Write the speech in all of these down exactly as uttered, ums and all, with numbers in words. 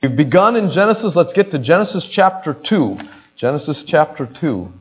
We've begun in Genesis. Let's get to Genesis chapter two. Genesis chapter two.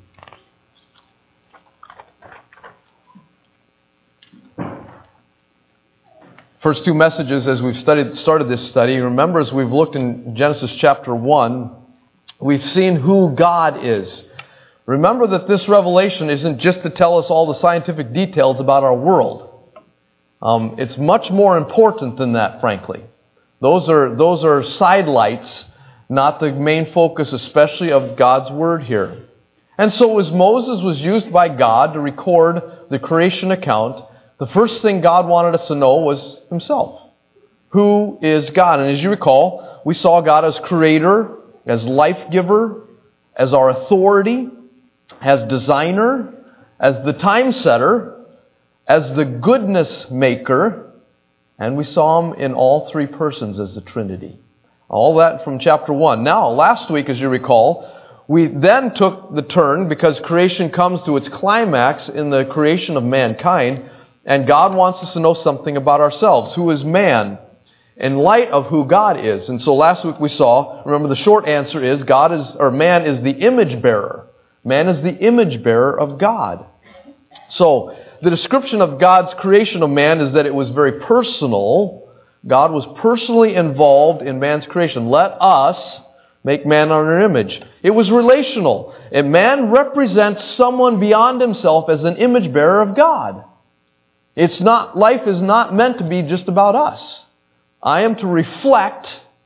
First two messages as we've studied, started this study. Remember, as we've looked in Genesis chapter one, we've seen who God is. Remember that this revelation isn't just to tell us all the scientific details about our world. Um, it's much more important than that, frankly. Those are those are sidelights, not the main focus, especially of God's Word here. And so as Moses was used by God to record the creation account, the first thing God wanted us to know was Himself. Who is God? And as you recall, we saw God as creator, as life giver, as our authority, as designer, as the time setter, as the goodness maker, and we saw Him in all three persons as the Trinity. All that from chapter one. Now, last week, as you recall, we then took the turn because creation comes to its climax in the creation of mankind, and God wants us to know something about ourselves. Who is man? In light of who God is. And so last week we saw, remember the short answer is God is, or man is the image bearer. Man is the image bearer of God. So, the description of God's creation of man is that it was very personal. God was personally involved in man's creation. Let us make man in our image. It was relational. And man represents someone beyond himself as an image bearer of God. It's not, life is not meant to be just about us. I am to reflect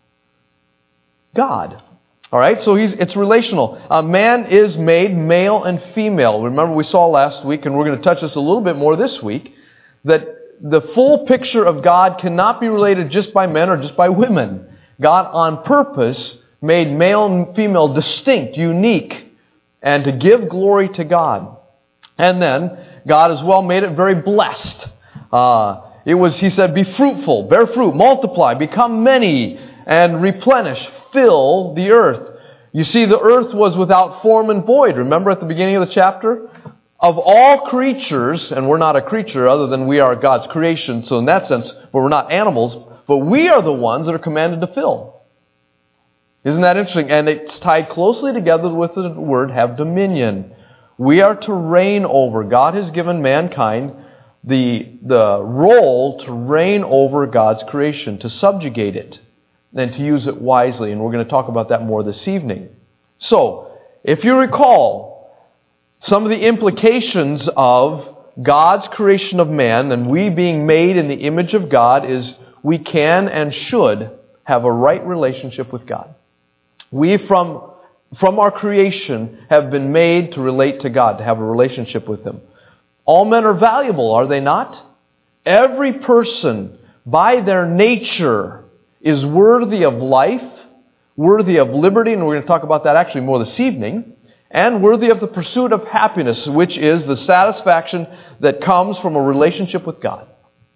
God. All right, so he's, it's relational. A man is made male and female. Remember we saw last week, and we're going to touch this a little bit more this week, that the full picture of God cannot be related just by men or just by women. God on purpose made male and female distinct, unique, and to give glory to God. And then God as well made it very blessed. Uh, it was, He said, be fruitful, bear fruit, multiply, become many, and replenish, fill the earth. You see, the earth was without form and void. Remember at the beginning of the chapter? Of all creatures, and we're not a creature other than we are God's creation, so in that sense, well, we're not animals, but we are the ones that are commanded to fill. Isn't that interesting? And it's tied closely together with the word have dominion. We are to reign over. God has given mankind the, the role to reign over God's creation, to subjugate it, and to use it wisely. And we're going to talk about that more this evening. So, if you recall, some of the implications of God's creation of man and we being made in the image of God is we can and should have a right relationship with God. We, from, from our creation, have been made to relate to God, to have a relationship with Him. All men are valuable, are they not? Every person, by their nature, is worthy of life, worthy of liberty, and we're going to talk about that actually more this evening, and worthy of the pursuit of happiness, which is the satisfaction that comes from a relationship with God.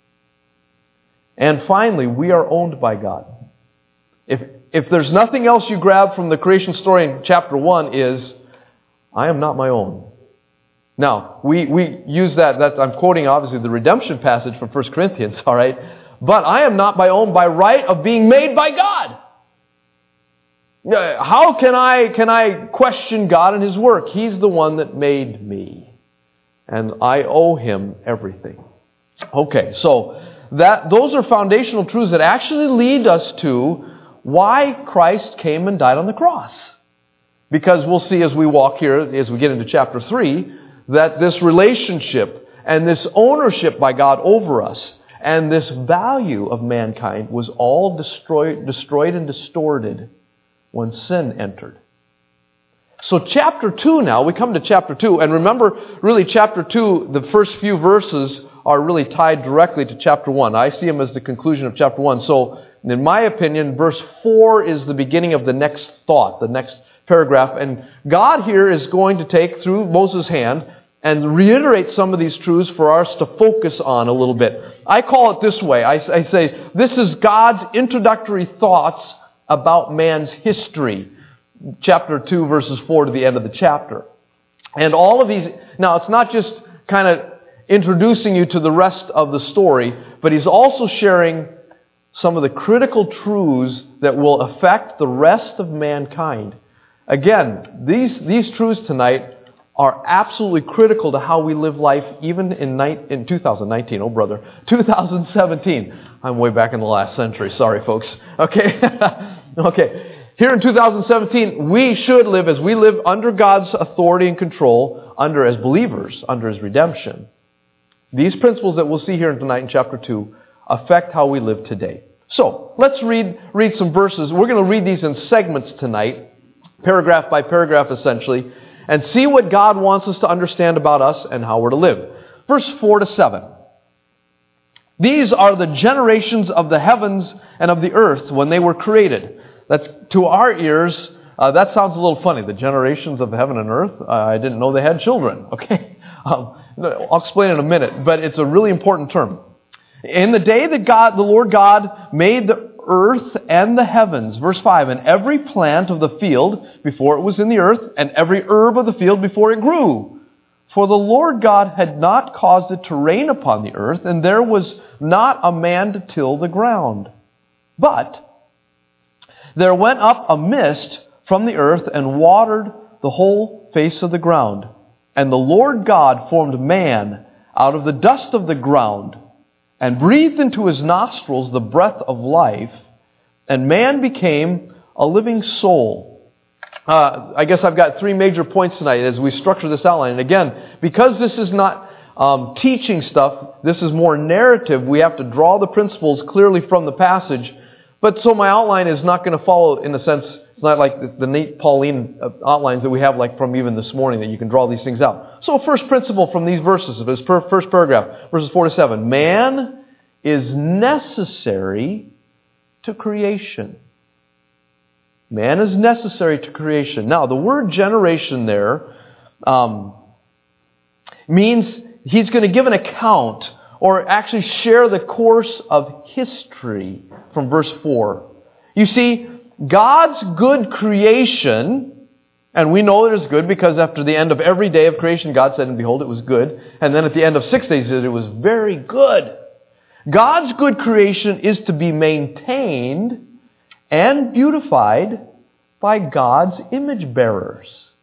And finally, we are owned by God. If, if there's nothing else you grab from the creation story in chapter one is, I am not my own. Now, we, we use that, that, I'm quoting obviously the redemption passage from First Corinthians, all right? But I am not my own by right of being made by God. How can I can I question God and His work? He's the one that made me. And I owe Him everything. Okay, so that those are foundational truths that actually lead us to why Christ came and died on the cross. Because we'll see as we walk here, as we get into chapter three, that this relationship and this ownership by God over us and this value of mankind was all destroyed, destroyed and distorted when sin entered. So chapter two now, we come to chapter two, and remember, really chapter two, the first few verses are really tied directly to chapter one. I see them as the conclusion of chapter one. So, in my opinion, verse four is the beginning of the next thought, the next paragraph, and God here is going to take, through Moses' hand, and reiterate some of these truths for us to focus on a little bit. I call it this way. I, I say, this is God's introductory thoughts about man's history. Chapter two, verses four to the end of the chapter. And all of these, now it's not just kind of introducing you to the rest of the story, but he's also sharing some of the critical truths that will affect the rest of mankind. Again, these, these truths tonight are absolutely critical to how we live life even in, ni- in two thousand nineteen. Oh, brother. two thousand seventeen. I'm way back in the last century. Sorry, folks. Okay. Okay. Here in two thousand seventeen, we should live as we live under God's authority and control, under as believers, under His redemption. These principles that we'll see here tonight in chapter two affect how we live today. So, let's read, read some verses. We're going to read these in segments tonight, paragraph by paragraph essentially, and see what God wants us to understand about us and how we're to live. Verse four to seven. These are the generations of the heavens and of the earth when they were created. That's to our ears, uh, that sounds a little funny. The generations of heaven and earth, uh, I didn't know they had children. Okay, um, I'll explain in a minute, but it's a really important term. In the day that God, the Lord God, made the earth and the heavens, verse five, and every plant of the field before it was in the earth, and every herb of the field before it grew. For the Lord God had not caused it to rain upon the earth, and there was not a man to till the ground. But there went up a mist from the earth and watered the whole face of the ground. And the Lord God formed man out of the dust of the ground, and breathed into his nostrils the breath of life, and man became a living soul. Uh, I guess I've got three major points tonight as we structure this outline. And again, because this is not um, teaching stuff, this is more narrative, we have to draw the principles clearly from the passage. But so my outline is not going to follow, in a sense, it's not like the, the neat Pauline outlines that we have like from even this morning that you can draw these things out. So first principle from these verses, of this first paragraph, verses four to seven. Man is necessary to creation. Man is necessary to creation. Now, the word generation there um, means he's going to give an account or actually share the course of history from verse four. You see, God's good creation, and we know it is good because after the end of every day of creation, God said, and behold, it was good. And then at the end of six days, it was very good. God's good creation is to be maintained and beautified by God's image bearers.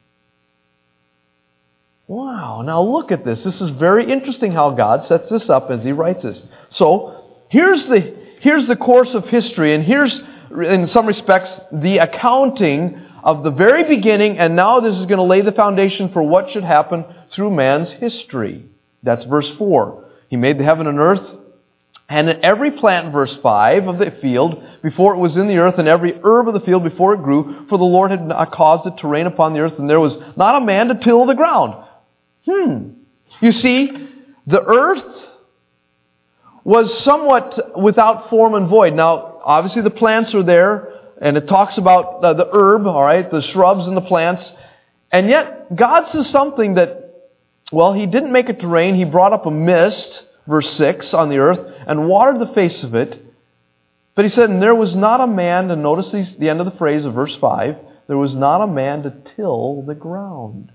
Wow, now look at this. This is very interesting how God sets this up as He writes this. So, here's the, here's the course of history, and here's, in some respects, the accounting of the very beginning, and now this is going to lay the foundation for what should happen through man's history. That's verse four. He made the heaven and earth, and every plant, verse five, of the field before it was in the earth, and every herb of the field before it grew, for the Lord had not caused it to rain upon the earth, and there was not a man to till the ground. Hmm. You see, the earth was somewhat without form and void. Now, obviously the plants are there, and it talks about uh, the herb, all right, the shrubs and the plants. And yet, God says something that, well, He didn't make it to rain. He brought up a mist, verse six, on the earth, and watered the face of it. But He said, and there was not a man, and notice these, the end of the phrase of verse five, there was not a man to till the ground.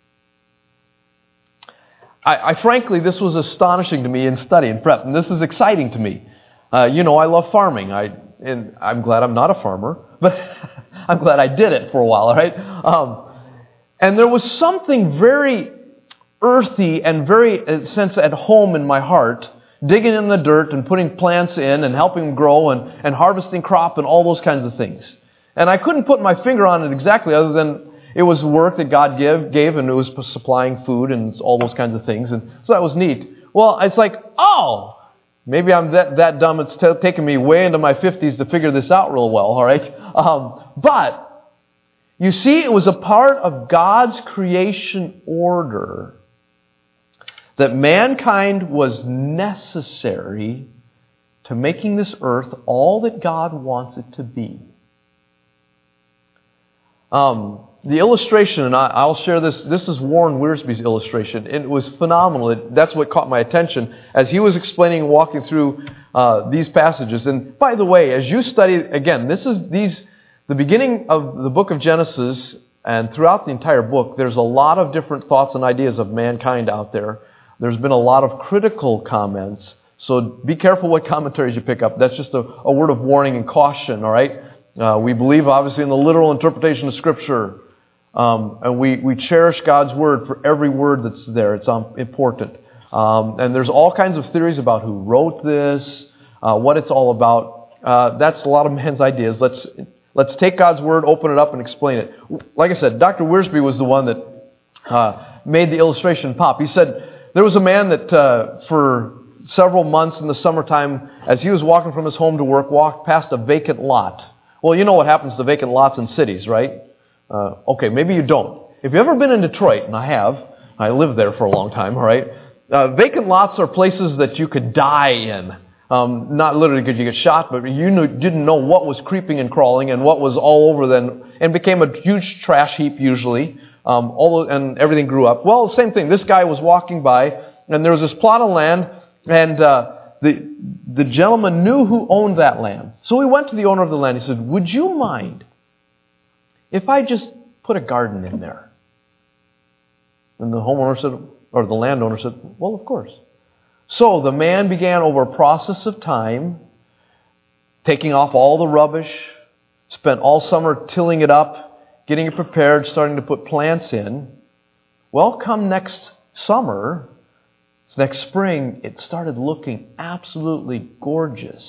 I, I frankly, this was astonishing to me in study and prep, and this is exciting to me. Uh, you know, I love farming. I and I'm glad I'm not a farmer, but I'm glad I did it for a while, all right? Um, and there was something very earthy and very, in a sense, at home in my heart, digging in the dirt and putting plants in and helping them grow and, and harvesting crop and all those kinds of things. And I couldn't put my finger on it exactly other than it was work that God gave, gave and it was supplying food and all those kinds of things. And so that was neat. Well, it's like, oh, maybe I'm that, that dumb. It's t- taken me way into my fifties to figure this out real well, all right? Um, but, you see, it was a part of God's creation order that mankind was necessary to making this earth all that God wants it to be. Um, the illustration, and I, I'll share this, this is Warren Wiersbe's illustration. It was phenomenal. It, that's what caught my attention as he was explaining and walking through uh, these passages. And by the way, as you study, again, this is these the beginning of the book of Genesis, and throughout the entire book, there's a lot of different thoughts and ideas of mankind out there. There's been a lot of critical comments. So be careful what commentaries you pick up. That's just a, a word of warning and caution, all right? Uh, we believe, obviously, in the literal interpretation of Scripture. Um, and we, we cherish God's Word for every word that's there. It's um, important. Um, and there's all kinds of theories about who wrote this, uh, what it's all about. Uh, that's a lot of men's ideas. Let's let's take God's Word, open it up, and explain it. Like I said, Doctor Wiersbe was the one that uh, made the illustration pop. He said there was a man that uh, for several months in the summertime, as he was walking from his home to work, walked past a vacant lot. Well, you know what happens to vacant lots in cities, right? Uh, okay, maybe you don't. If you've ever been in Detroit, and I have, I lived there for a long time, all right? Uh, vacant lots are places that you could die in. Um, not literally because you get shot, but you knew, didn't know what was creeping and crawling and what was all over then, and became a huge trash heap usually, um, all, and everything grew up. Well, same thing. This guy was walking by, and there was this plot of land, and uh, the, the gentleman knew who owned that land. So he went to the owner of the land. He said, "Would you mind if I just put a garden in there?" And the homeowner said, or the landowner said, "Well, of course." So the man began over a process of time, taking off all the rubbish, spent all summer tilling it up, getting it prepared, starting to put plants in. Well, come next summer, next spring, it started looking absolutely gorgeous.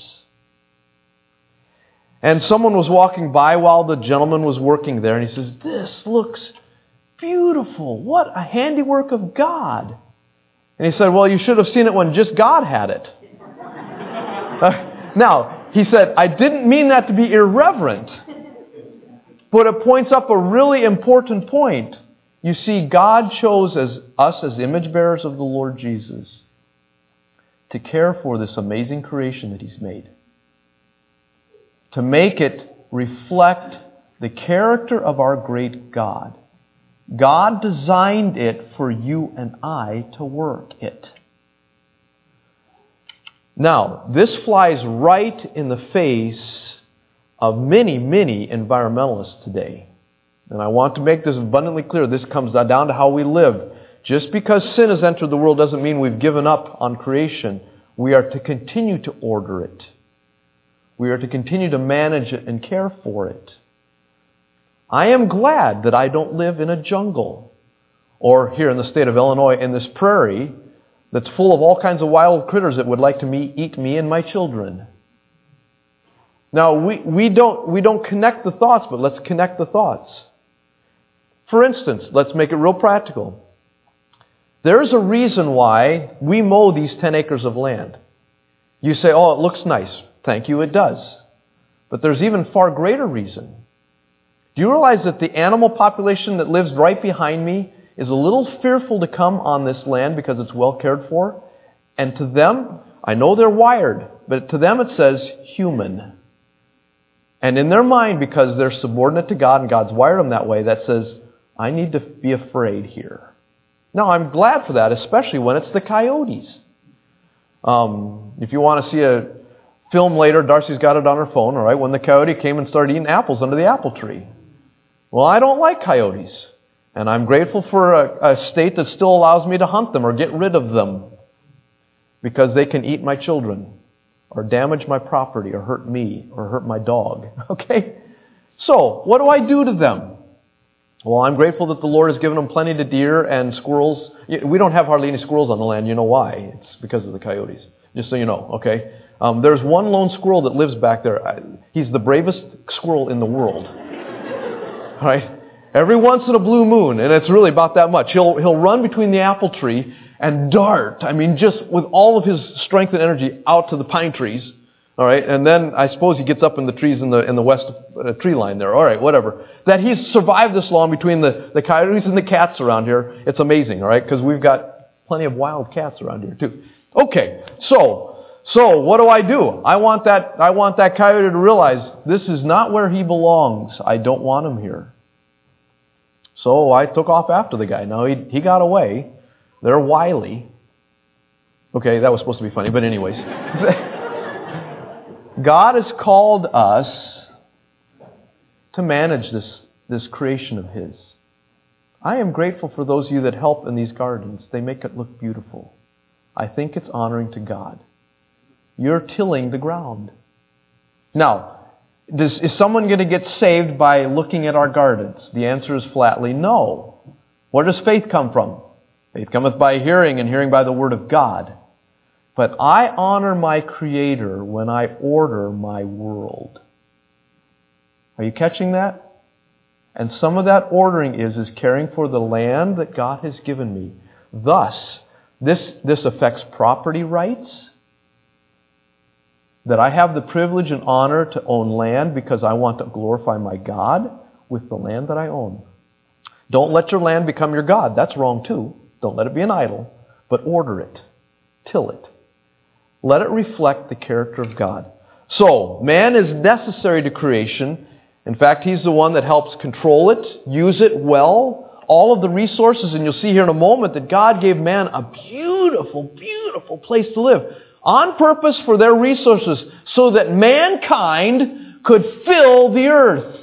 And someone was walking by while the gentleman was working there, and he says, "This looks beautiful. What a handiwork of God." And he said, "Well, you should have seen it when just God had it." uh, now, he said, "I didn't mean that to be irreverent, but it points up a really important point. You see, God chose as us as image bearers of the Lord Jesus to care for this amazing creation that He's made, to make it reflect the character of our great God. God designed it for you and I to work it." Now, this flies right in the face of many, many environmentalists today. And I want to make this abundantly clear. This comes down to how we live. Just because sin has entered the world doesn't mean we've given up on creation. We are to continue to order it. We are to continue to manage it and care for it. I am glad that I don't live in a jungle, or here in the state of Illinois, in this prairie that's full of all kinds of wild critters that would like to me, eat me and my children. Now, we, we, don't, we don't connect the thoughts, but let's connect the thoughts. For instance, let's make it real practical. There's a reason why we mow these ten acres of land. You say, "Oh, it looks nice." Thank you, it does. But there's even far greater reason. Do you realize that the animal population that lives right behind me is a little fearful to come on this land because it's well cared for? And to them, I know they're wired, but to them it says human. And in their mind, because they're subordinate to God and God's wired them that way, that says, I need to be afraid here. Now, I'm glad for that, especially when it's the coyotes. Um, if you want to see a film later, Darcy's got it on her phone, all right, when the coyote came and started eating apples under the apple tree. Well, I don't like coyotes, and I'm grateful for a, a state that still allows me to hunt them or get rid of them because they can eat my children or damage my property or hurt me or hurt my dog. Okay? So, what do I do to them? Well, I'm grateful that the Lord has given them plenty to deer and squirrels. We don't have hardly any squirrels on the land. You know why? It's because of the coyotes. Just so you know, okay? Um, there's one lone squirrel that lives back there. He's the bravest squirrel in the world. Right? Every once in a blue moon, and it's really about that much, he'll he'll run between the apple tree and dart. I mean, just with all of his strength and energy out to the pine trees. All right, and then I suppose he gets up in the trees in the in the west uh, tree line there. All right, whatever. That he's survived this long between the, the coyotes and the cats around here, it's amazing. All right, because we've got plenty of wild cats around here too. Okay, so so what do I do? I want that I want that coyote to realize this is not where he belongs. I don't want him here. So I took off after the guy. Now, he he got away. They're wily. Okay, that was supposed to be funny, but anyways. God has called us to manage this, this creation of His. I am grateful for those of you that help in these gardens. They make it look beautiful. I think it's honoring to God. You're tilling the ground. Now, does, is someone going to get saved by looking at our gardens? The answer is flatly no. Where does faith come from? Faith cometh by hearing, and hearing by the word of God. But I honor my Creator when I order my world. Are you catching that? And some of that ordering is, is caring for the land that God has given me. Thus, this, this affects property rights. That I have the privilege and honor to own land because I want to glorify my God with the land that I own. Don't let your land become your God. That's wrong too. Don't let it be an idol, but order it. Till it. Let it reflect the character of God. So, man is necessary to creation. In fact, he's the one that helps control it, use it well, all of the resources, and you'll see here in a moment that God gave man a beautiful, beautiful place to live on purpose for their resources so that mankind could fill the earth.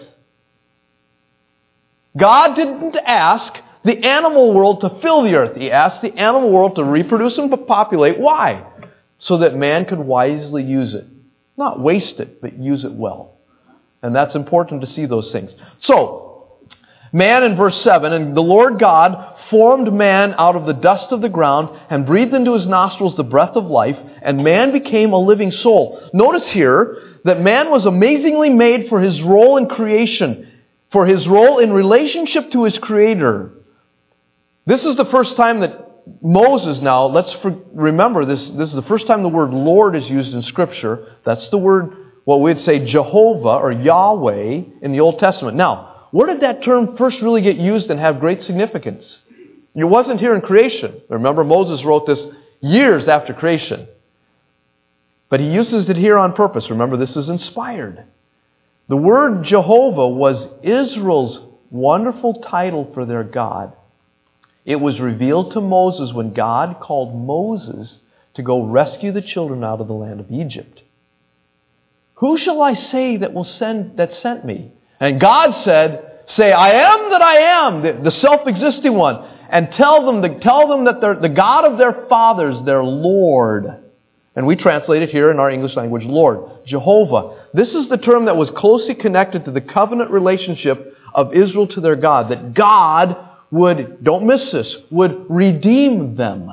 God didn't ask the animal world to fill the earth. He asked the animal world to reproduce and populate. Why? So that man could wisely use it. Not waste it, but use it well. And that's important to see those things. So, man in verse seven, and the Lord God formed man out of the dust of the ground and breathed into his nostrils the breath of life, and man became a living soul. Notice here that man was amazingly made for his role in creation, for his role in relationship to his Creator. This is the first time that Moses now, let's remember this, this is the first time the word Lord is used in Scripture. That's the word, what we'd say Jehovah or Yahweh in the Old Testament. Now, where did that term first really get used and have great significance? It wasn't here in creation. Remember, Moses wrote this years after creation. But he uses it here on purpose. Remember, this is inspired. The word Jehovah was Israel's wonderful title for their God. It was revealed to Moses when God called Moses to go rescue the children out of the land of Egypt. Who shall I say that will send that sent me? And God said, say, I am that I am, the, the self-existing one, and tell them, to, tell them that they're the God of their fathers, their Lord. And we translate it here in our English language, Lord, Jehovah. This is the term that was closely connected to the covenant relationship of Israel to their God, that God would, don't miss this, would redeem them.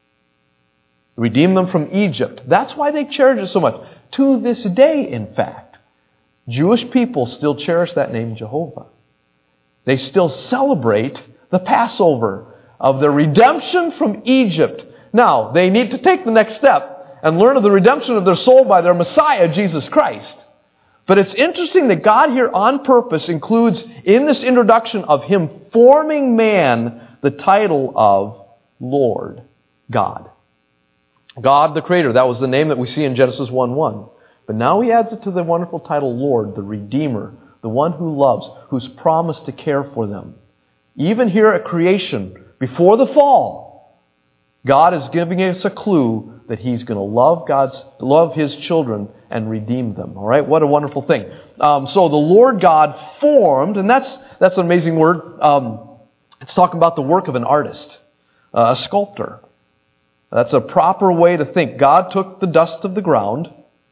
Redeem them from Egypt. That's why they cherish it so much. To this day, in fact, Jewish people still cherish that name Jehovah. They still celebrate the Passover of the redemption from Egypt. Now, they need to take the next step and learn of the redemption of their soul by their Messiah, Jesus Christ. But it's interesting that God here on purpose includes in this introduction of Him forming man the title of Lord God. God the Creator, that was the name that we see in Genesis one one. But now He adds it to the wonderful title Lord, the Redeemer, the one who loves, who's promised to care for them. Even here at creation, before the fall, God is giving us a clue that He's going to love God's, love His children and redeem them. All right, what a wonderful thing. Um, so the Lord God formed, and that's that's an amazing word. Um, it's talking about the work of an artist, uh, a sculptor. That's a proper way to think. God took the dust of the ground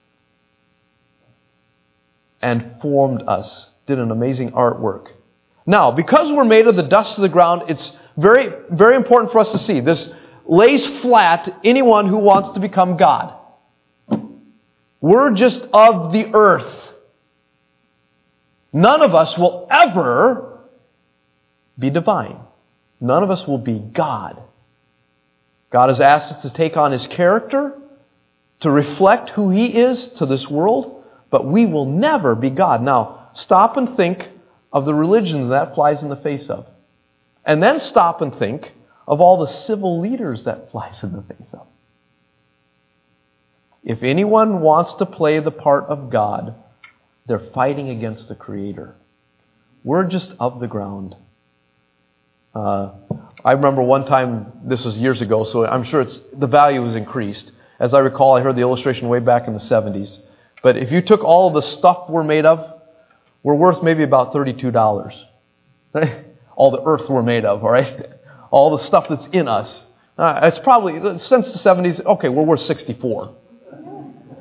and formed us, did an amazing artwork. Now, because we're made of the dust of the ground, it's very, very important for us to see. This lays flat anyone who wants to become God. We're just of the earth. None of us will ever be divine. None of us will be God. God has asked us to take on His character, to reflect who He is to this world, but we will never be God. Now, stop and think of the religions that flies in the face of. And then stop and think of all the civil leaders that flies in the face of. If anyone wants to play the part of God, they're fighting against the Creator. We're just of the ground. Uh, I remember one time, this was years ago, so I'm sure it's the value has increased. As I recall, I heard the illustration way back in the seventies. But if you took all of the stuff we're made of, we're worth maybe about thirty-two dollars. All the earth we're made of, all right? All the stuff that's in us. Uh, it's probably, since the seventies, okay, we're worth sixty-four.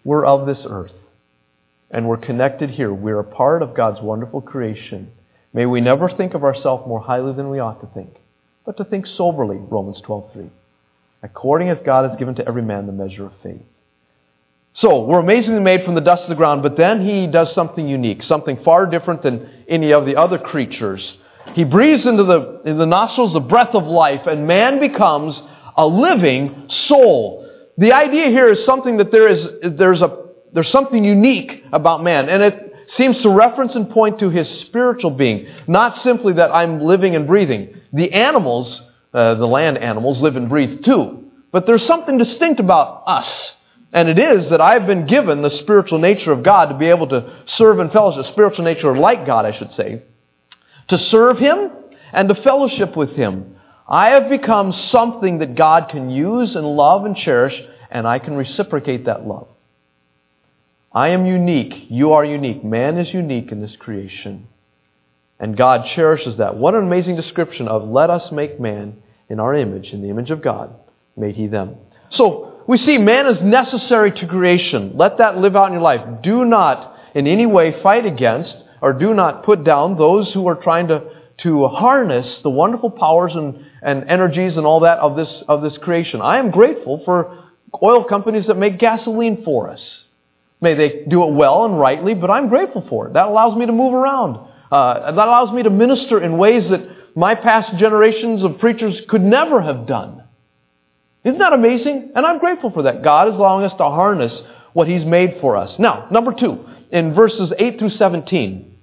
We're of this earth. And we're connected here. We're a part of God's wonderful creation. May we never think of ourselves more highly than we ought to think, but to think soberly, Romans twelve three. According as God has given to every man the measure of faith. So, we're amazingly made from the dust of the ground, but then He does something unique, something far different than any of the other creatures. He breathes into the, in the nostrils the breath of life, and man becomes a living soul. The idea here is something that there is there's a there's something unique about man, and it seems to reference and point to his spiritual being, not simply that I'm living and breathing. The animals, uh, the land animals, live and breathe too, but there's something distinct about us. And it is that I've been given the spiritual nature of God to be able to serve and fellowship, spiritual nature like God, I should say, to serve Him and to fellowship with Him. I have become something that God can use and love and cherish, and I can reciprocate that love. I am unique. You are unique. Man is unique in this creation. And God cherishes that. What an amazing description of let us make man in our image, in the image of God, made He them. So, we see man is necessary to creation. Let that live out in your life. Do not in any way fight against or do not put down those who are trying to, to harness the wonderful powers and, and energies and all that of this, of this creation. I am grateful for oil companies that make gasoline for us. May they do it well and rightly, but I'm grateful for it. That allows me to move around. Uh, that allows me to minister in ways that my past generations of preachers could never have done. Isn't that amazing? And I'm grateful for that. God is allowing us to harness what He's made for us. Now, number two, in verses eight through seventeen,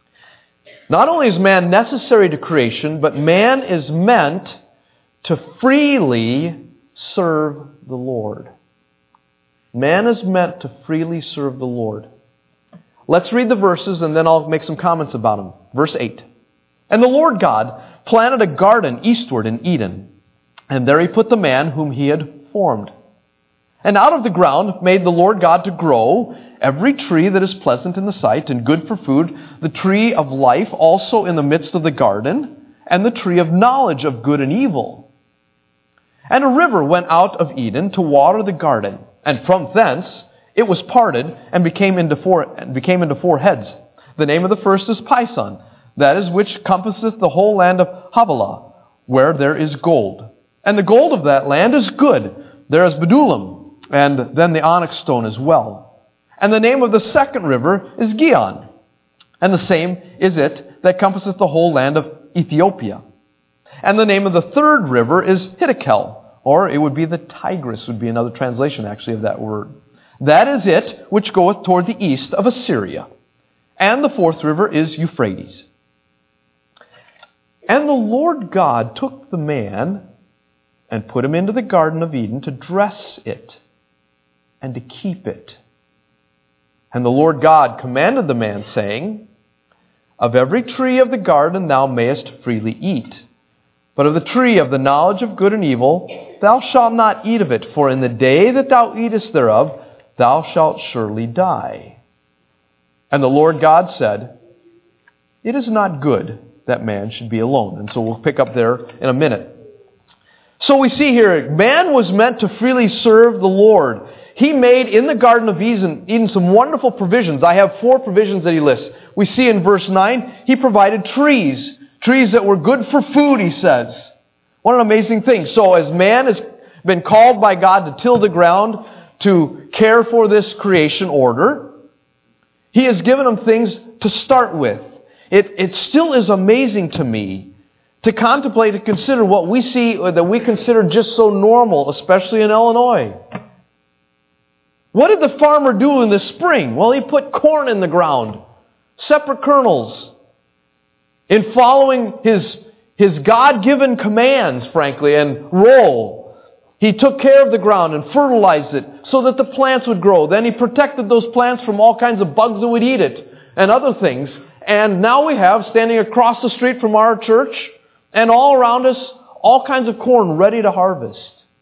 not only is man necessary to creation, but man is meant to freely serve the Lord. Man is meant to freely serve the Lord. Let's read the verses and then I'll make some comments about them. Verse eight. And the Lord God planted a garden eastward in Eden, and there He put the man whom He had formed. And out of the ground made the Lord God to grow every tree that is pleasant in the sight and good for food, the tree of life also in the midst of the garden, and the tree of knowledge of good and evil. And a river went out of Eden to water the garden, and from thence it was parted and became into four, and became into four heads. The name of the first is Pison, that is which compasseth the whole land of Havilah, where there is gold. And the gold of that land is good. There is Bdulim, and then the onyx stone as well. And the name of the second river is Gihon, and the same is it that compasseth the whole land of Ethiopia. And the name of the third river is Hiddekel, or it would be the Tigris, would be another translation actually of that word. That is it which goeth toward the east of Assyria. And the fourth river is Euphrates. And the Lord God took the man and put him into the Garden of Eden to dress it and to keep it. And the Lord God commanded the man, saying, Of every tree of the garden thou mayest freely eat, but of the tree of the knowledge of good and evil thou shalt not eat of it, for in the day that thou eatest thereof thou shalt surely die. And the Lord God said, It is not good that man should be alone. And so we'll pick up there in a minute. So we see here, man was meant to freely serve the Lord. He made in the Garden of Eden, Eden some wonderful provisions. I have four provisions that He lists. We see in verse nine, He provided trees. Trees that were good for food, He says. What an amazing thing. So as man has been called by God to till the ground, to care for this creation order, He has given them things to start with. It, it still is amazing to me to contemplate and consider what we see that we consider just so normal, especially in Illinois. What did the farmer do in the spring? Well, he put corn in the ground, separate kernels. In following his, his God-given commands, frankly, and role, he took care of the ground and fertilized it so that the plants would grow. Then he protected those plants from all kinds of bugs that would eat it and other things. And now we have, standing across the street from our church and all around us, all kinds of corn ready to harvest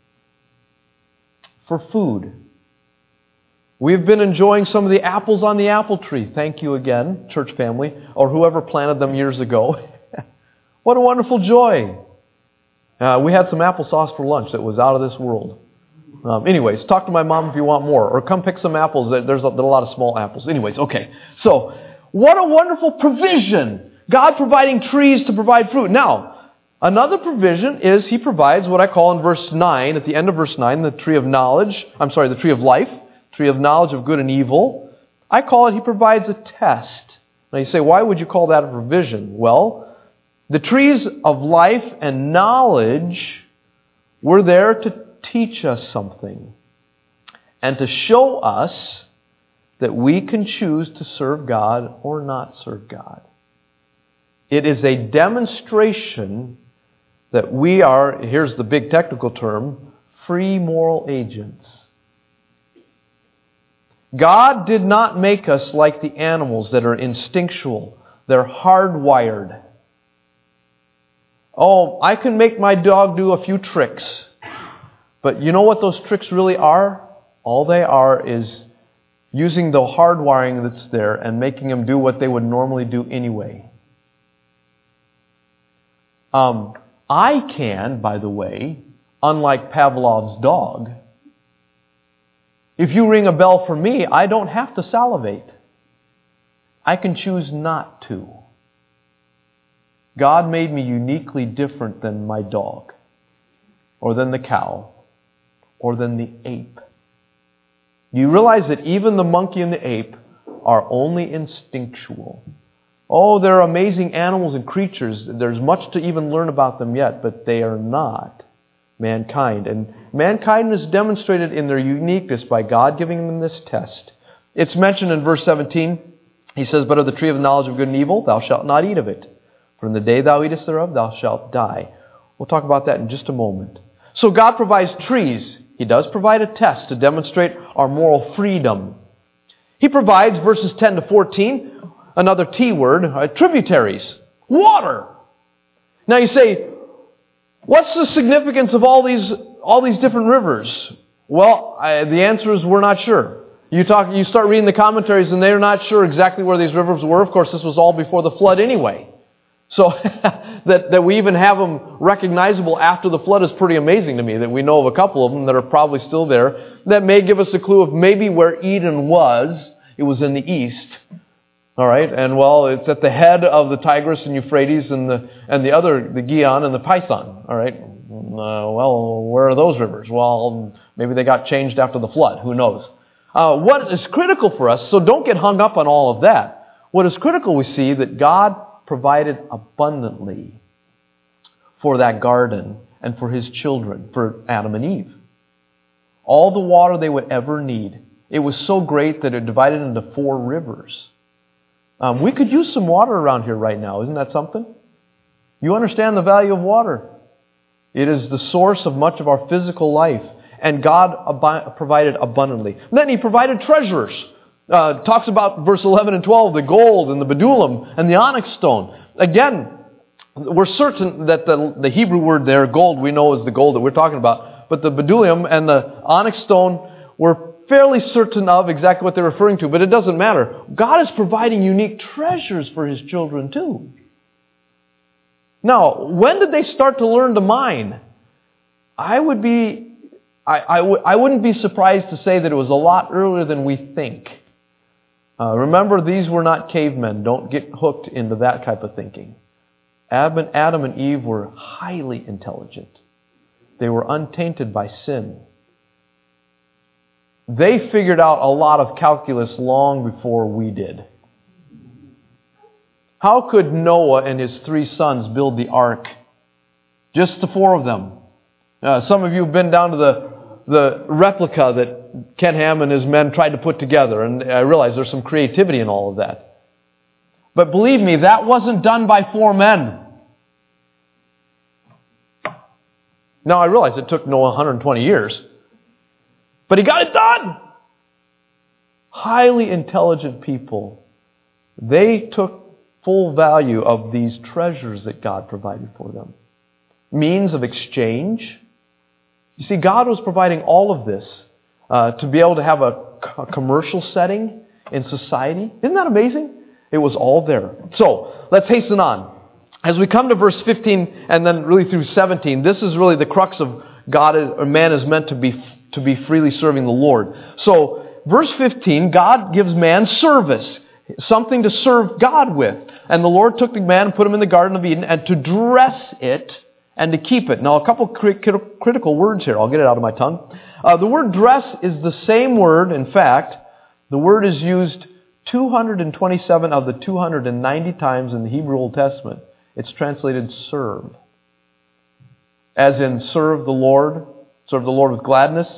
for food. We've been enjoying some of the apples on the apple tree. Thank you again, church family, or whoever planted them years ago. What a wonderful joy. Uh, we had some applesauce for lunch that was out of this world. Um, anyways, talk to my mom if you want more. Or come pick some apples. There's a, there's a lot of small apples. Anyways, okay. So, what a wonderful provision. God providing trees to provide fruit. Now, another provision is He provides what I call in verse nine, at the end of verse nine, the tree of knowledge. I'm sorry, the tree of life. Tree of knowledge of good and evil. I call it He provides a test. Now you say, why would you call that a provision? Well, the trees of life and knowledge were there to teach us something and to show us that we can choose to serve God or not serve God. It is a demonstration that we are, here's the big technical term, free moral agents. God did not make us like the animals that are instinctual. They're hardwired. Oh, I can make my dog do a few tricks. But you know what those tricks really are? All they are is using the hardwiring that's there and making them do what they would normally do anyway. Um, I can, by the way, unlike Pavlov's dog, if you ring a bell for me, I don't have to salivate. I can choose not to. God made me uniquely different than my dog, or than the cow, or than the ape. You realize that even the monkey and the ape are only instinctual. Oh, they're amazing animals and creatures. There's much to even learn about them yet, but they are not mankind. And mankind is demonstrated in their uniqueness by God giving them this test. It's mentioned in verse seventeen. He says, but of the tree of the knowledge of good and evil, thou shalt not eat of it. For in the day thou eatest thereof, thou shalt die. We'll talk about that in just a moment. So God provides trees. He does provide a test to demonstrate our moral freedom. He provides, verses ten to fourteen, another T word, uh, tributaries, water. Now you say, what's the significance of all these all these different rivers? Well, I, the answer is we're not sure. You talk, you start reading the commentaries and they're not sure exactly where these rivers were. Of course, this was all before the flood anyway. So that, that we even have them recognizable after the flood is pretty amazing to me, that we know of a couple of them that are probably still there. That may give us a clue of maybe where Eden was. It was in the east. All right, and well, it's at the head of the Tigris and Euphrates and the and the other, the Gihon and the Pison. All right, uh, well, where are those rivers? Well, maybe they got changed after the flood. Who knows? Uh, what is critical for us, so don't get hung up on all of that. What is critical, we see that God provided abundantly for that garden and for His children, for Adam and Eve. All the water they would ever need. It was so great that it divided into four rivers. Um, we could use some water around here right now. Isn't that something? You understand the value of water. It is the source of much of our physical life. And God ab- provided abundantly. Then He provided treasures. Uh, talks about verse eleven and twelve, the gold and the bdellium and the onyx stone. Again, we're certain that the, the Hebrew word there, gold, we know is the gold that we're talking about. But the bdellium and the onyx stone we're fairly certain of exactly what they're referring to, but it doesn't matter. God is providing unique treasures for His children too. Now, when did they start to learn to mine? I would be, I, I, w- I wouldn't be surprised to say that it was a lot earlier than we think. Uh, remember, these were not cavemen. Don't get hooked into that type of thinking. Adam, Adam and Eve were highly intelligent. They were untainted by sin. They figured out a lot of calculus long before we did. How could Noah and his three sons build the ark? Just the four of them. Uh, some of you have been down to the, the replica that Ken Ham and his men tried to put together, and I realize there's some creativity in all of that. But believe me, that wasn't done by four men. Now I realize it took Noah one hundred twenty years. But he got it done. Highly intelligent people. They took full value of these treasures that God provided for them. Means of exchange. You see, God was providing all of this uh, to be able to have a, a commercial setting in society. Isn't that amazing? It was all there. So, let's hasten on. As we come to verse fifteen and then really through seventeen, this is really the crux of God, or man is meant to be to be freely serving the Lord. So, verse fifteen, God gives man service, something to serve God with. And the Lord took the man and put him in the Garden of Eden and to dress it and to keep it. Now, a couple crit- critical words here. I'll get it out of my tongue. Uh, the word dress is the same word. In fact, the word is used two hundred twenty-seven of the two hundred ninety times in the Hebrew Old Testament. It's translated serve. As in serve the Lord, serve the Lord with gladness.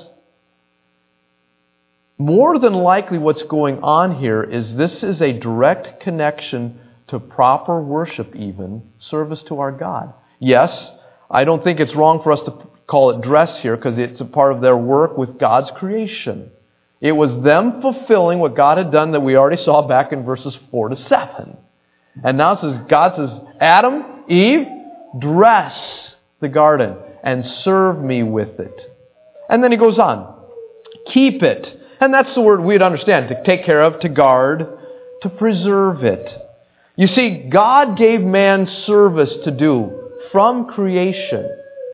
More than likely what's going on here is this is a direct connection to proper worship even, service to our God. Yes, I don't think it's wrong for us to call it dress here because it's a part of their work with God's creation. It was them fulfilling what God had done that we already saw back in verses four to seven. And now it says, God says, Adam, Eve, dress the garden and serve me with it. And then he goes on, keep it. And that's the word we'd understand, to take care of, to guard, to preserve it. You see, God gave man service to do from creation.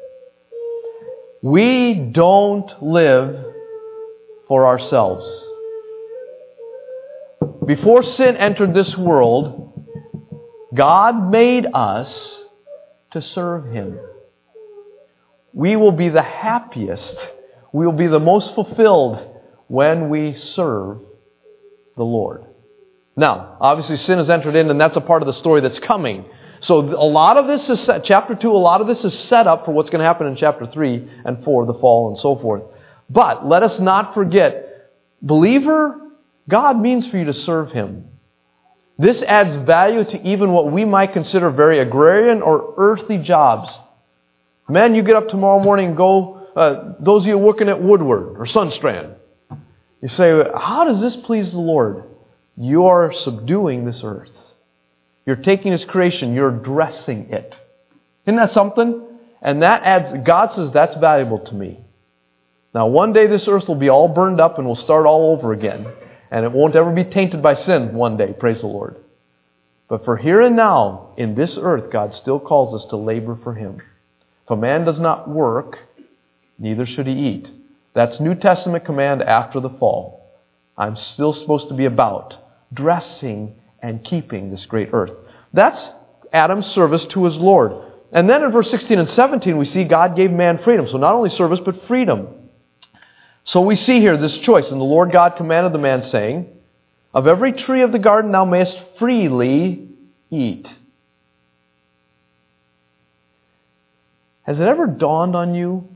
We don't live for ourselves. Before sin entered this world, God made us to serve Him. We will be the happiest, we will be the most fulfilled when we serve the Lord. Now, obviously sin has entered in, and that's a part of the story that's coming. So a lot of this is set, chapter two, a lot of this is set up for what's going to happen in chapter three and four, the fall and so forth. But let us not forget, believer, God means for you to serve Him. This adds value to even what we might consider very agrarian or earthly jobs. Men, you get up tomorrow morning and go, uh, those of you working at Woodward or Sunstrand, you say, how does this please the Lord? You are subduing this earth. You're taking His creation, you're dressing it. Isn't that something? And that adds, God says that's valuable to me. Now one day this earth will be all burned up and we'll start all over again. And it won't ever be tainted by sin one day, praise the Lord. But for here and now, in this earth, God still calls us to labor for Him. If a man does not work, neither should he eat. That's New Testament command after the fall. I'm still supposed to be about dressing and keeping this great earth. That's Adam's service to his Lord. And then in verse sixteen and seventeen, we see God gave man freedom. So not only service, but freedom. So we see here this choice. And the Lord God commanded the man, saying, of every tree of the garden thou mayest freely eat. Has it ever dawned on you?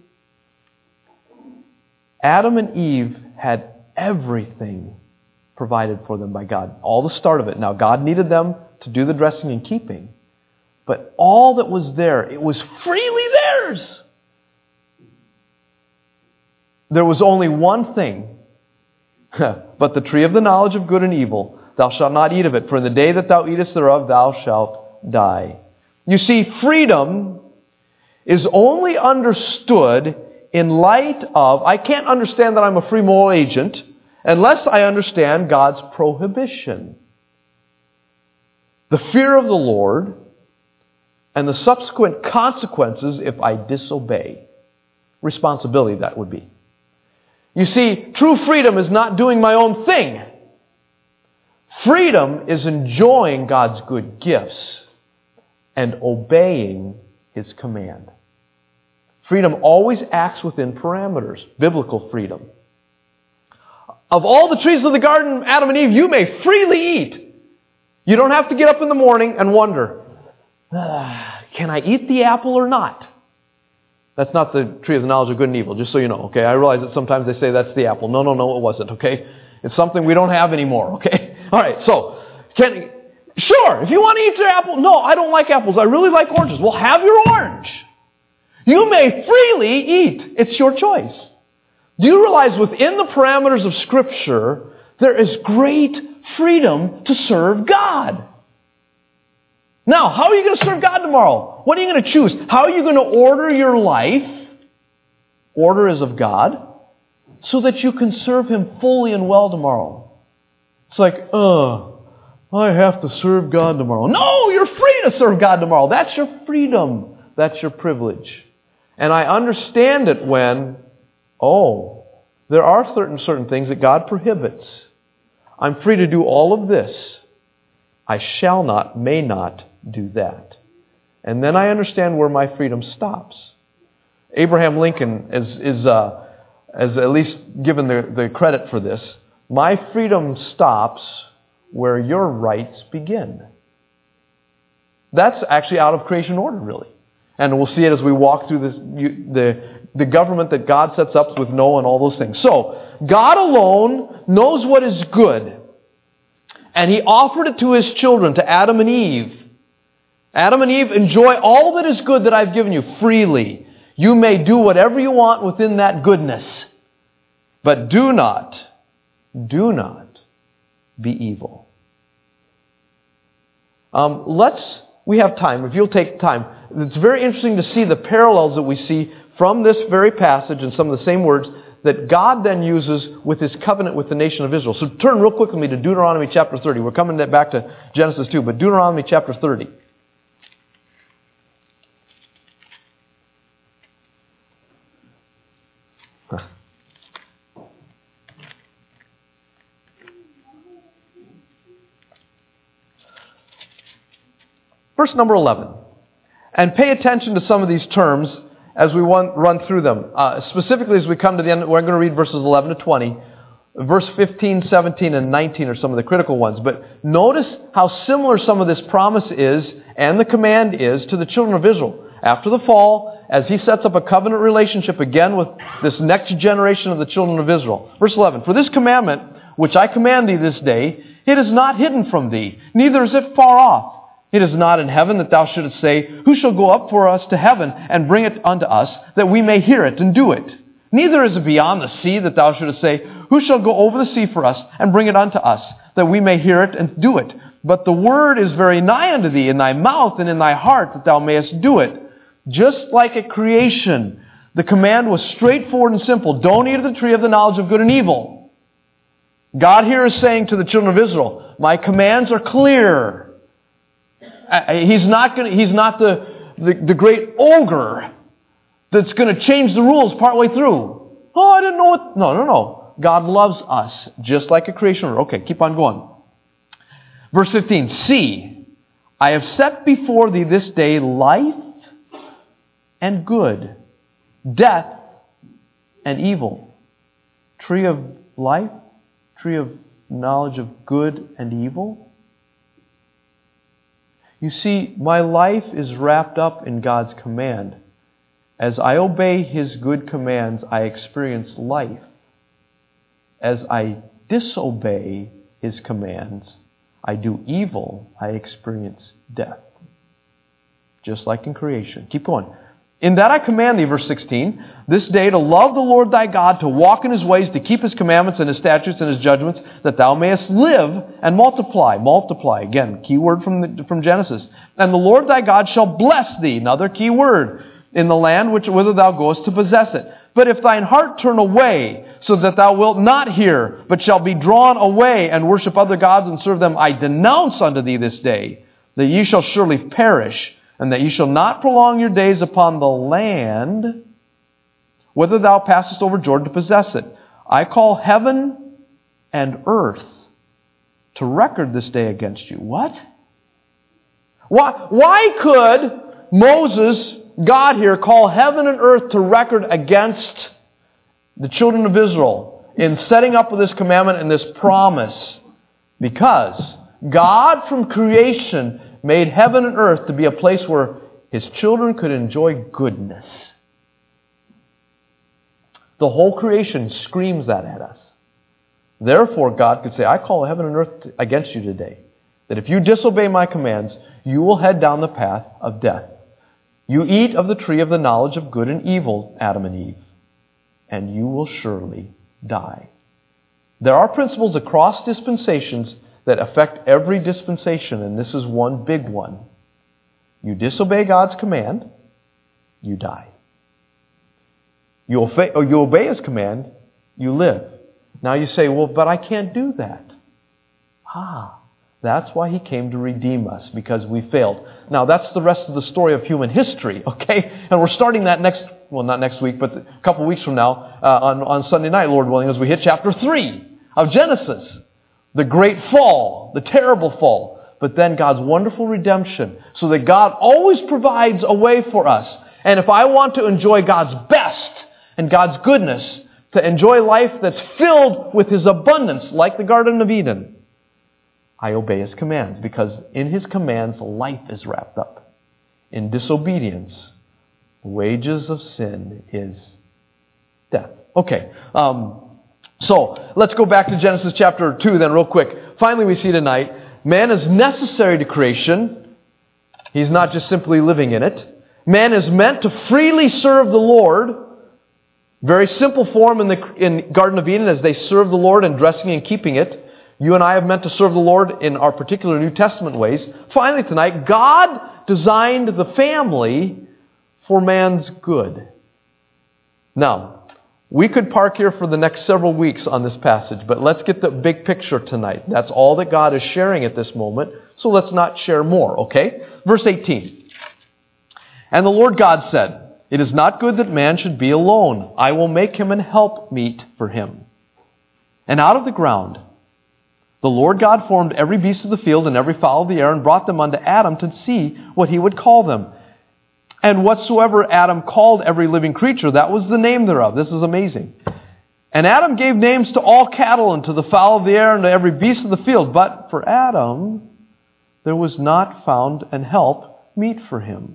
Adam and Eve had everything provided for them by God. All the start of it. Now, God needed them to do the dressing and keeping. But all that was there, it was freely theirs. There was only one thing. But the tree of the knowledge of good and evil, thou shalt not eat of it, for in the day that thou eatest thereof, thou shalt die. You see, freedom is only understood in light of, I can't understand that I'm a free moral agent unless I understand God's prohibition. The fear of the Lord and the subsequent consequences if I disobey. Responsibility, that would be. You see, true freedom is not doing my own thing. Freedom is enjoying God's good gifts and obeying His command. Freedom always acts within parameters, biblical freedom. Of all the trees of the garden, Adam and Eve, you may freely eat. You don't have to get up in the morning and wonder, ah, can I eat the apple or not? That's not the tree of the knowledge of good and evil, just so you know, okay? I realize that sometimes they say that's the apple. No, no, no, it wasn't, okay? It's something we don't have anymore, okay? All right, so, can, sure, if you want to eat your apple, no, I don't like apples. I really like oranges. Well, have your orange. You may freely eat. It's your choice. Do you realize within the parameters of Scripture, there is great freedom to serve God? Now, how are you going to serve God tomorrow? What are you going to choose? How are you going to order your life? Order is of God. So that you can serve Him fully and well tomorrow. It's like, uh, I have to serve God tomorrow. No, you're free to serve God tomorrow. That's your freedom. That's your privilege. And I understand it when, oh, there are certain, certain things that God prohibits. I'm free to do all of this. I shall not, may not do that. And then I understand where my freedom stops. Abraham Lincoln is, is uh, is at least given the, the credit for this. My freedom stops where your rights begin. That's actually out of creation order, really. And we'll see it as we walk through this, you, the, the government that God sets up with Noah and all those things. So, God alone knows what is good. And He offered it to His children, to Adam and Eve. Adam and Eve, enjoy all that is good that I've given you freely. You may do whatever you want within that goodness. But do not, do not be evil. Um, let's, we have time, if you'll take time. It's very interesting to see the parallels that we see from this very passage and some of the same words that God then uses with His covenant with the nation of Israel. So turn real quickly to Deuteronomy chapter thirty. We're coming back to Genesis two, but Deuteronomy chapter thirty. Verse number eleven. And pay attention to some of these terms as we run through them. Uh, specifically as we come to the end, we're going to read verses eleven to twenty. Verse fifteen, seventeen, and nineteen are some of the critical ones. But notice how similar some of this promise is and the command is to the children of Israel. After the fall, as He sets up a covenant relationship again with this next generation of the children of Israel. Verse eleven. For this commandment, which I command thee this day, it is not hidden from thee, neither is it far off. It is not in heaven that thou shouldest say, who shall go up for us to heaven and bring it unto us, that we may hear it and do it? Neither is it beyond the sea that thou shouldest say, who shall go over the sea for us and bring it unto us, that we may hear it and do it? But the word is very nigh unto thee, in thy mouth and in thy heart, that thou mayest do it. Just like at creation, the command was straightforward and simple. Don't eat of the tree of the knowledge of good and evil. God here is saying to the children of Israel, my commands are clear. He's not going. He's not the, the, the great ogre that's going to change the rules partway through. Oh, I didn't know what... No, no, no. God loves us just like a creation order. Okay, keep on going. Verse fifteen. See, I have set before thee this day life and good, death and evil. Tree of life, tree of knowledge of good and evil. You see, my life is wrapped up in God's command. As I obey His good commands, I experience life. As I disobey His commands, I do evil, I experience death. Just like in creation. Keep going. In that I command thee, verse sixteen, this day to love the Lord thy God, to walk in His ways, to keep His commandments and His statutes and His judgments, that thou mayest live and multiply. Multiply. Again, key word from, the, from Genesis. And the Lord thy God shall bless thee. Another key word. In the land which whither thou goest to possess it. But if thine heart turn away, so that thou wilt not hear, but shall be drawn away and worship other gods and serve them, I denounce unto thee this day, that ye shall surely perish, and that ye shall not prolong your days upon the land, whither thou passest over Jordan to possess it. I call heaven and earth to record this day against you. What? Why, why could Moses, God here, call heaven and earth to record against the children of Israel in setting up this commandment and this promise? Because God from creation made heaven and earth to be a place where His children could enjoy goodness. The whole creation screams that at us. Therefore, God could say, I call heaven and earth against you today, that if you disobey my commands, you will head down the path of death. You eat of the tree of the knowledge of good and evil, Adam and Eve, and you will surely die. There are principles across dispensations that affect every dispensation, and this is one big one. You disobey God's command, you die. You obey, or you obey His command, you live. Now you say, well, but I can't do that. Ah, that's why He came to redeem us, because we failed. Now that's the rest of the story of human history, okay? And we're starting that next well, not next week, but a couple weeks from now, uh, on, on Sunday night, Lord willing, as we hit chapter three of Genesis. The great fall, the terrible fall, but then God's wonderful redemption, so that God always provides a way for us. And if I want to enjoy God's best and God's goodness, to enjoy life that's filled with His abundance, like the Garden of Eden, I obey His commands, because in His commands, life is wrapped up. In disobedience, the wages of sin is death. Okay, um, so let's go back to Genesis chapter two then real quick. Finally, we see tonight, man is necessary to creation. He's not just simply living in it. Man is meant to freely serve the Lord. Very simple form in the in Garden of Eden as they serve the Lord in dressing and keeping it. You and I have meant to serve the Lord in our particular New Testament ways. Finally tonight, God designed the family for man's good. Now, we could park here for the next several weeks on this passage, but let's get the big picture tonight. That's all that God is sharing at this moment, so let's not share more, okay? Verse eighteen. And the Lord God said, "It is not good that man should be alone. I will make him an helpmeet for him." And out of the ground the Lord God formed every beast of the field and every fowl of the air and brought them unto Adam to see what he would call them. And whatsoever Adam called every living creature, that was the name thereof. This is amazing. And Adam gave names to all cattle and to the fowl of the air and to every beast of the field. But for Adam there was not found an help meet for him.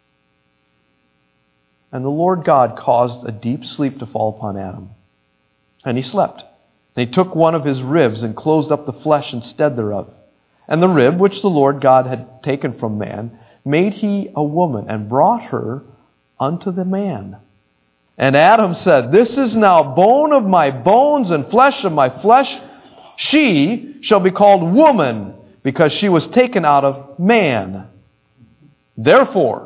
And the Lord God caused a deep sleep to fall upon Adam. And he slept. And he took one of his ribs and closed up the flesh instead thereof. And the rib which the Lord God had taken from man made he a woman and brought her unto the man. And Adam said, "This is now bone of my bones and flesh of my flesh. She shall be called woman, because she was taken out of man. Therefore,"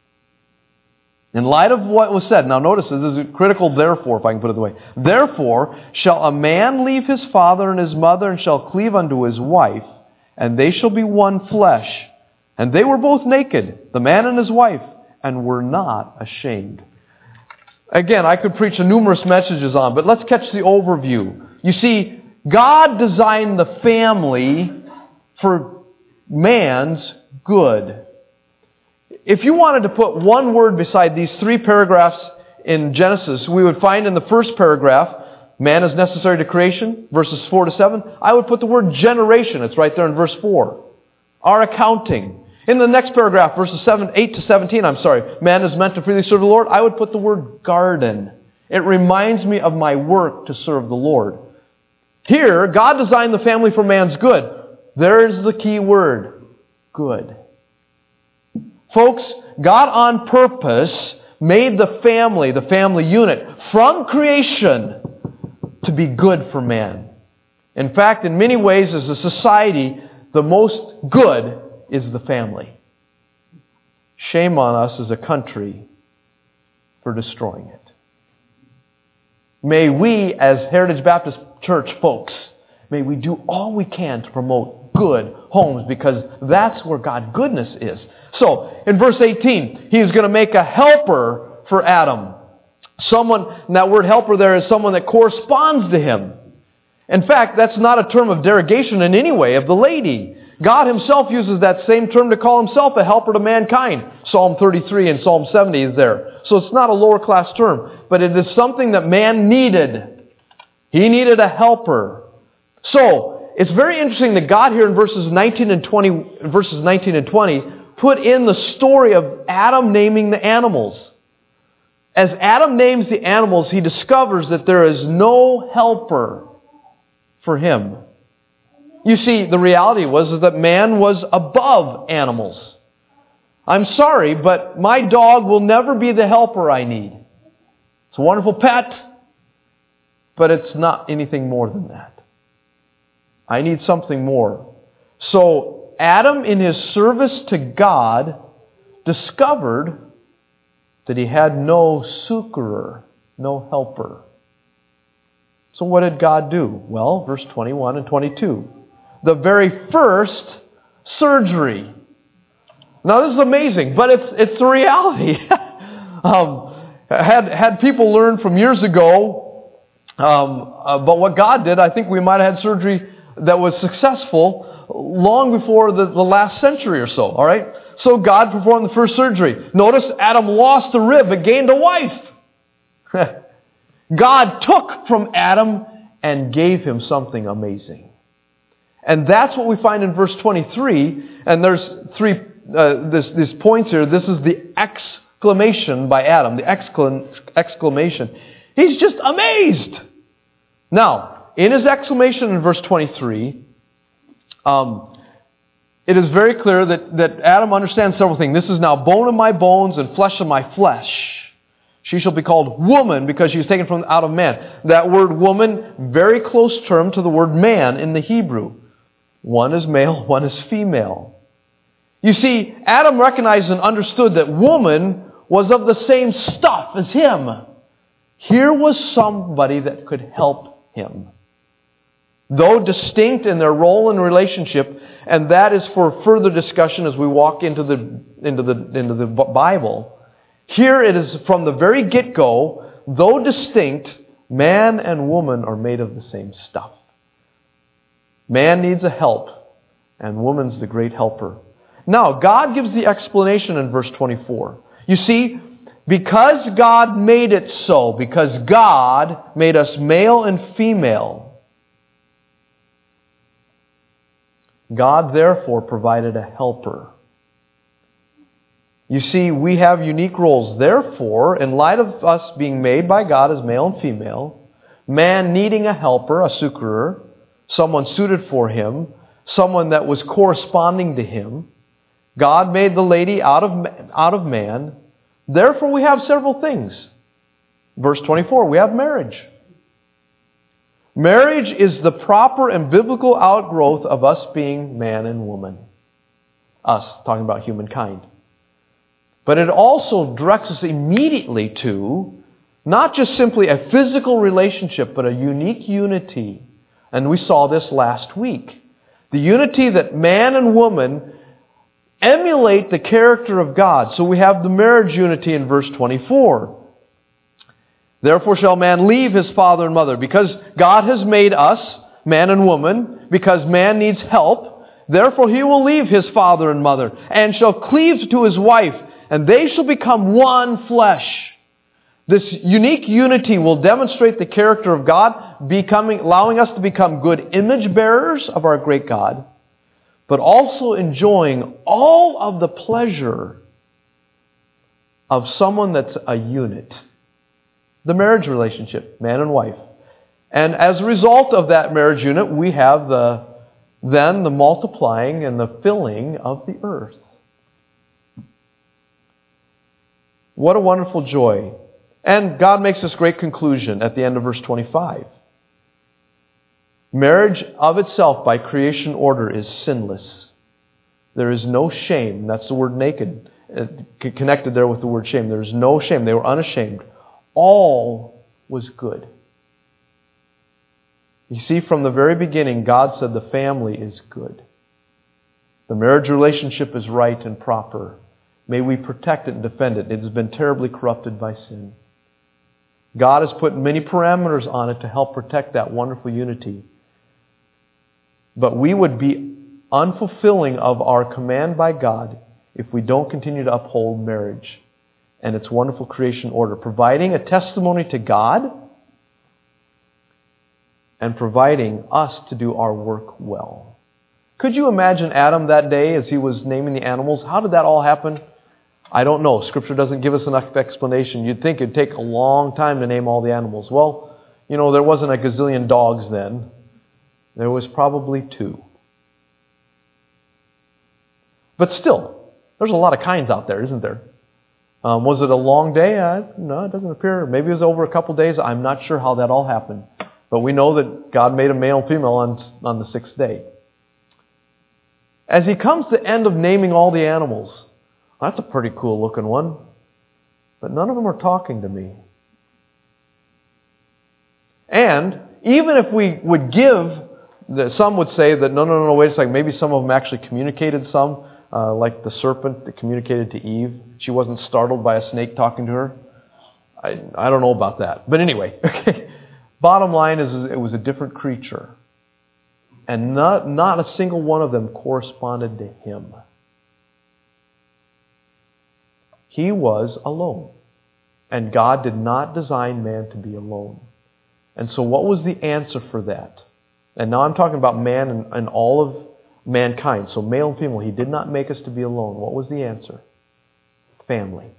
in light of what was said, now notice this is a critical therefore, if I can put it that way. "Therefore shall a man leave his father and his mother, and shall cleave unto his wife, and they shall be one flesh. And they were both naked, the man and his wife, and were not ashamed." Again, I could preach numerous messages on, but let's catch the overview. You see, God designed the family for man's good. If you wanted to put one word beside these three paragraphs in Genesis, we would find in the first paragraph, man is necessary to creation, verses four to seven. I would put the word generation. It's right there in verse four. Our accounting. In the next paragraph, verses seven, eight to seventeen, I'm sorry, man is meant to freely serve the Lord. I would put the word garden. It reminds me of my work to serve the Lord. Here, God designed the family for man's good. There's the key word. Good. Folks, God on purpose made the family, the family unit, from creation to be good for man. In fact, in many ways, as a society, the most good is the family. Shame on us as a country for destroying it. May we, as Heritage Baptist Church folks, may we do all we can to promote good homes, because that's where God's goodness is. So, in verse eighteen, He is going to make a helper for Adam. Someone, and that word helper there is someone that corresponds to him. In fact, that's not a term of derogation in any way of the lady. God Himself uses that same term to call Himself a helper to mankind. Psalm thirty-three and Psalm seventy is there. So it's not a lower class term, but it is something that man needed. He needed a helper. So, it's very interesting that God here in verses nineteen and twenty, verses nineteen and twenty, put in the story of Adam naming the animals. As Adam names the animals, he discovers that there is no helper for him. You see, the reality was that man was above animals. I'm sorry, but my dog will never be the helper I need. It's a wonderful pet, but it's not anything more than that. I need something more. So Adam, in his service to God, discovered that he had no succorer, no helper. So what did God do? Well, verse twenty-one and twenty-two. The very first surgery. Now this is amazing, but it's it's the reality. um, had had people learned from years ago um, about what God did, I think we might have had surgery that was successful long before the, the last century or so. All right. So God performed the first surgery. Notice Adam lost a rib but gained a wife. God took from Adam and gave him something amazing. And that's what we find in verse twenty-three. And there's three uh, this, these points here. This is the exclamation by Adam. The exclam- exclamation. He's just amazed. Now, in his exclamation in verse twenty-three, um, it is very clear that, that Adam understands several things. This is now bone of my bones and flesh of my flesh. She shall be called woman because she was taken from out of man. That word woman, very close term to the word man in the Hebrew. One is male, one is female. You see, Adam recognized and understood that woman was of the same stuff as him. Here was somebody that could help him. Though distinct in their role and relationship, and that is for further discussion as we walk into the into the into the Bible. Here it is from the very get-go, though distinct, man and woman are made of the same stuff. Man needs a help, and woman's the great helper. Now, God gives the explanation in verse twenty-four. You see, because God made it so, because God made us male and female, God therefore provided a helper. You see, we have unique roles. Therefore, in light of us being made by God as male and female, man needing a helper, a succorer, someone suited for him, someone that was corresponding to him, God made the lady out of, out of man. Therefore, we have several things. Verse twenty-four, we have marriage. Marriage is the proper and biblical outgrowth of us being man and woman. Us, talking about humankind. But it also directs us immediately to not just simply a physical relationship, but a unique unity. And we saw this last week. The unity that man and woman emulate the character of God. So we have the marriage unity in verse twenty-four. Therefore shall man leave his father and mother. Because God has made us, man and woman, because man needs help, therefore he will leave his father and mother, and shall cleave to his wife, and they shall become one flesh. This unique unity will demonstrate the character of God, becoming, allowing us to become good image bearers of our great God, but also enjoying all of the pleasure of someone that's a unit. The marriage relationship, man and wife. And as a result of that marriage unit, we have the then the multiplying and the filling of the earth. What a wonderful joy. And God makes this great conclusion at the end of verse twenty-five. Marriage of itself by creation order is sinless. There is no shame. That's the word naked, connected there with the word shame. There is no shame. They were unashamed. All was good. You see, from the very beginning, God said the family is good. The marriage relationship is right and proper. May we protect it and defend it. It has been terribly corrupted by sin. God has put many parameters on it to help protect that wonderful unity. But we would be unfulfilling of our command by God if we don't continue to uphold marriage and its wonderful creation order, providing a testimony to God and providing us to do our work well. Could you imagine Adam that day as he was naming the animals? How did that all happen? I don't know. Scripture doesn't give us enough explanation. You'd think it'd take a long time to name all the animals. Well, you know, there wasn't a gazillion dogs then. There was probably two. But still, there's a lot of kinds out there, isn't there? Um, was it a long day? Uh, no, it doesn't appear. Maybe it was over a couple days. I'm not sure how that all happened. But we know that God made a male and female on, on the sixth day. As he comes to the end of naming all the animals, that's a pretty cool looking one. But none of them are talking to me. And even if we would give, some would say that, no, no, no, wait a second, maybe some of them actually communicated some, uh, like the serpent that communicated to Eve. She wasn't startled by a snake talking to her. I, I don't know about that. But anyway, okay. Bottom line is it was a different creature. And not, not a single one of them corresponded to him. He was alone. And God did not design man to be alone. And so what was the answer for that? And now I'm talking about man and, and all of mankind. So male and female. He did not make us to be alone. What was the answer? Family.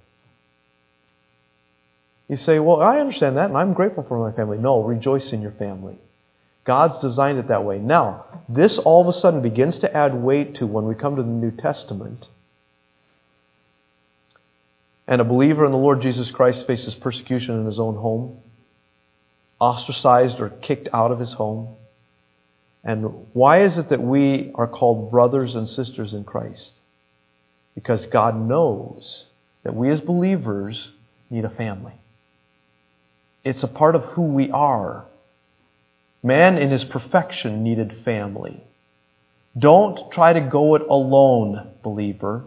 You say, well, I understand that and I'm grateful for my family. No, rejoice in your family. God's designed it that way. Now, this all of a sudden begins to add weight to when we come to the New Testament. And a believer in the Lord Jesus Christ faces persecution in his own home, ostracized or kicked out of his home. And why is it that we are called brothers and sisters in Christ? Because God knows that we as believers need a family. It's a part of who we are. Man in his perfection needed family. Don't try to go it alone, believer.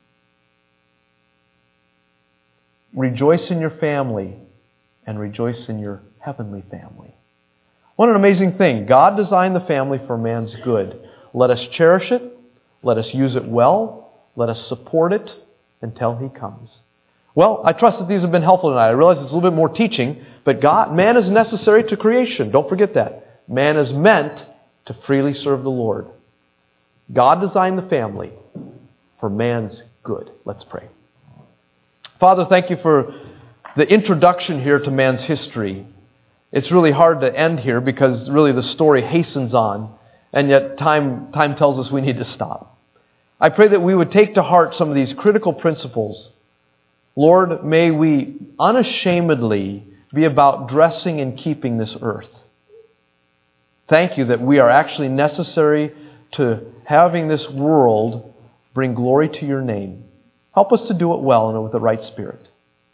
Rejoice in your family and rejoice in your heavenly family. What an amazing thing. God designed the family for man's good. Let us cherish it. Let us use it well. Let us support it until He comes. Well, I trust that these have been helpful tonight. I realize it's a little bit more teaching, but God, man is necessary to creation. Don't forget that. Man is meant to freely serve the Lord. God designed the family for man's good. Let's pray. Father, thank you for the introduction here to man's history. It's really hard to end here because really the story hastens on, and yet time, time tells us we need to stop. I pray that we would take to heart some of these critical principles. Lord, may we unashamedly be about dressing and keeping this earth. Thank you that we are actually necessary to having this world bring glory to your name. Help us to do it well and with the right spirit.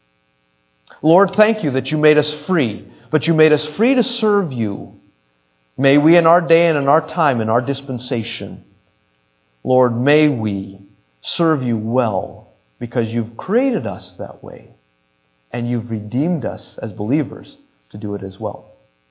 Lord, thank you that you made us free, but you made us free to serve you. May we in our day and in our time, in our dispensation, Lord, may we serve you well because you've created us that way and you've redeemed us as believers to do it as well.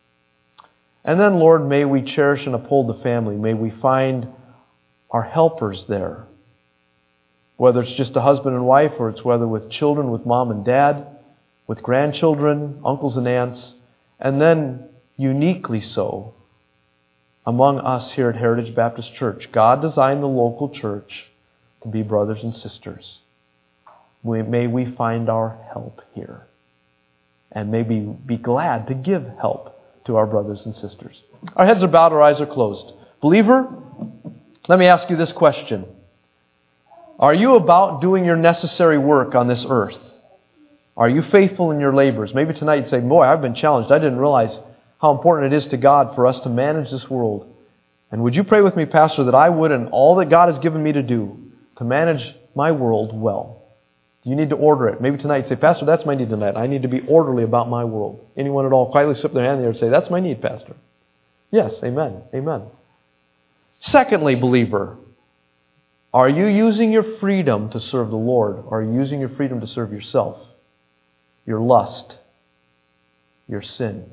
And then, Lord, may we cherish and uphold the family. May we find our helpers there. Whether it's just a husband and wife, or it's whether with children, with mom and dad, with grandchildren, uncles and aunts, and then uniquely so, among us here at Heritage Baptist Church. God designed the local church to be brothers and sisters. May we find our help here. And may we be glad to give help to our brothers and sisters. Our heads are bowed, our eyes are closed. Believer, let me ask you this question. Are you about doing your necessary work on this earth? Are you faithful in your labors? Maybe tonight you'd say, boy, I've been challenged. I didn't realize how important it is to God for us to manage this world. And would you pray with me, Pastor, that I would, in all that God has given me to do, to manage my world well? You need to order it. Maybe tonight you'd say, Pastor, that's my need tonight. I need to be orderly about my world. Anyone at all quietly slip their hand there and say, that's my need, Pastor. Yes, amen, amen. Secondly, believer, are you using your freedom to serve the Lord? Or are you using your freedom to serve yourself, your lust, your sin?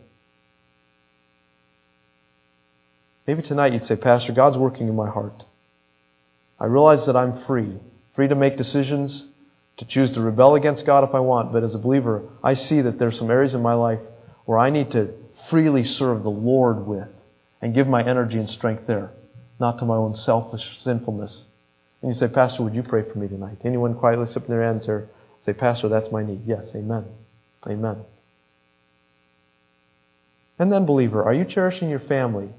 Maybe tonight you'd say, Pastor, God's working in my heart. I realize that I'm free, free to make decisions, to choose to rebel against God if I want. But as a believer, I see that there's some areas in my life where I need to freely serve the Lord with and give my energy and strength there, not to my own selfish sinfulness. And you say, Pastor, would you pray for me tonight? Anyone quietly slip their hands there? Say, Pastor, that's my need. Yes, amen. Amen. And then, believer, are you cherishing your family?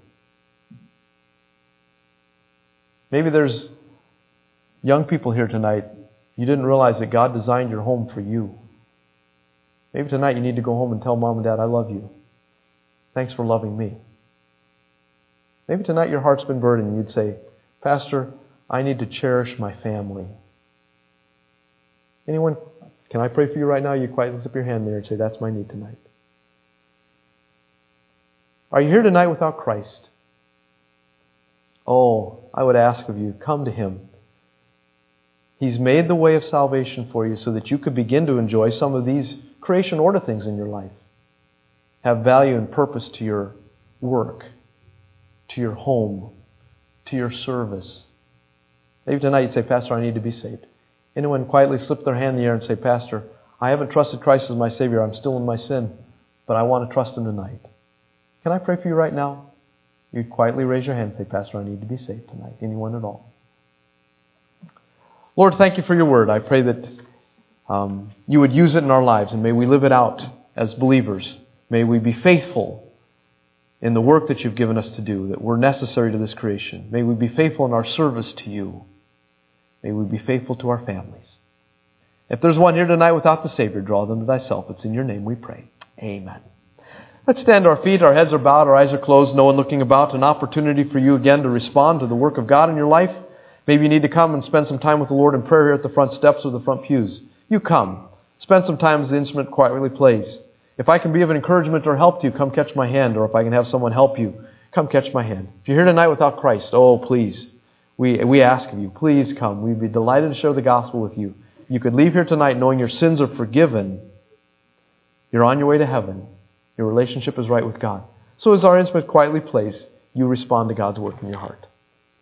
Maybe there's young people here tonight. You didn't realize that God designed your home for you. Maybe tonight you need to go home and tell mom and dad, I love you. Thanks for loving me. Maybe tonight your heart's been burdened and you'd say, Pastor, I need to cherish my family. Anyone, can I pray for you right now? You quietly slip your hand there and say, that's my need tonight. Are you here tonight without Christ? Oh, I would ask of you, come to Him. He's made the way of salvation for you so that you could begin to enjoy some of these creation order things in your life have value and purpose to your work, to your home, to your service. Maybe tonight you'd say, Pastor, I need to be saved. Anyone quietly slip their hand in the air and say, Pastor, I haven't trusted Christ as my Savior. I'm still in my sin, but I want to trust Him tonight. Can I pray for you right now? You'd quietly raise your hand and say, Pastor, I need to be saved tonight. Anyone at all? Lord, thank you for your word. I pray that um, you would use it in our lives, and may we live it out as believers. May we be faithful in the work that you've given us to do, that we're necessary to this creation. May we be faithful in our service to you. May we be faithful to our families. If there's one here tonight without the Savior, draw them to thyself. It's in your name we pray. Amen. Let's stand to our feet. Our heads are bowed. Our eyes are closed. No one looking about. An opportunity for you again to respond to the work of God in your life. Maybe you need to come and spend some time with the Lord in prayer here at the front steps or the front pews. You come. Spend some time as the instrument quietly plays. If I can be of an encouragement or help to you, come catch my hand. Or if I can have someone help you, come catch my hand. If you're here tonight without Christ, oh, please, we, we ask of you, please come. We'd be delighted to share the gospel with you. You could leave here tonight knowing your sins are forgiven. You're on your way to heaven. Your relationship is right with God. So as our instrument quietly plays, you respond to God's work in your heart.